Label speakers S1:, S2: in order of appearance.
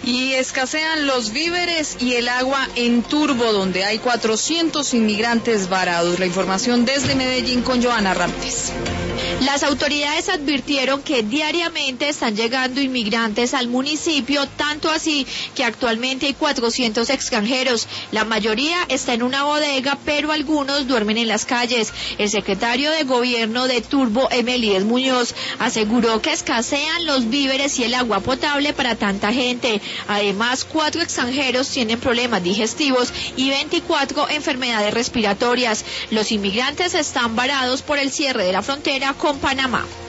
S1: Y escasean los víveres y el agua en Turbo, donde hay 400 inmigrantes varados. La información desde Medellín con Joana Ramírez.
S2: Las autoridades advirtieron que diariamente están llegando inmigrantes al municipio, tanto así que actualmente hay 400 extranjeros. La mayoría está en una bodega, pero algunos duermen en las calles. El secretario de Gobierno de Turbo, Emelides Muñoz, aseguró que escasean los víveres y el agua potable para tanta gente. Además, 4 extranjeros tienen problemas digestivos y 24 enfermedades respiratorias. Los inmigrantes están varados por el cierre de la frontera con Panamá.